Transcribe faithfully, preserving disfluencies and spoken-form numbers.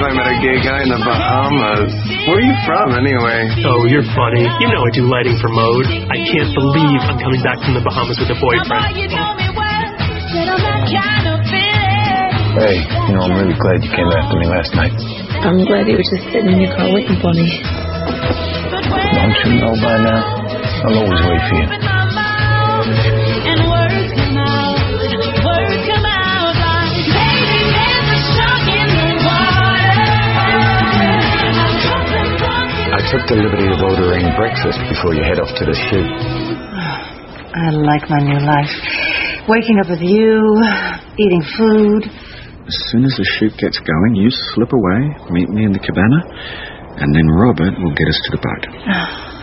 I'm at a gay guy in the Bahamas. Where are you from, anyway? Oh, you're funny. You know I do lighting for Mode. I can't believe I'm coming back from the Bahamas with a boyfriend. Hey, you know, I'm really glad you came after me last night. I'm glad you were just sitting in your car waiting for me. Don't you know by now? I'll always wait for you. I took the liberty of ordering breakfast before you head off to the shoot. I like my new life. Waking up with you, eating food. As soon as the shoot gets going, you slip away, meet me in the cabana, and then Robert will get us to the boat.